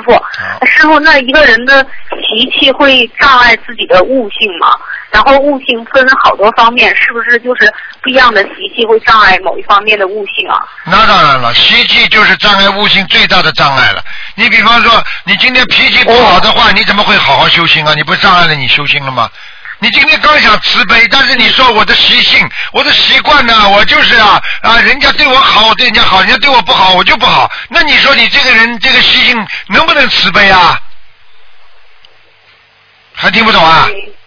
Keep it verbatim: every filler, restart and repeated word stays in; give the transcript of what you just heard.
师傅，师傅，那一个人的习气会障碍自己的悟性吗？然后悟性分好多方面，是不是就是不一样的习气会障碍某一方面的悟性啊？ 那当然了，习气就是障碍悟性最大的障碍了。你比方说，你今天脾气不好的话，你怎么会好好修心啊？你不障碍了你修心了吗？你今天刚想慈悲，但是你说我的习性，我的习惯呢，我就是啊啊，人家对我好，我对人家好，人家对我不好，我就不好。那你说你这个人这个习性能不能慈悲啊？还听不懂啊？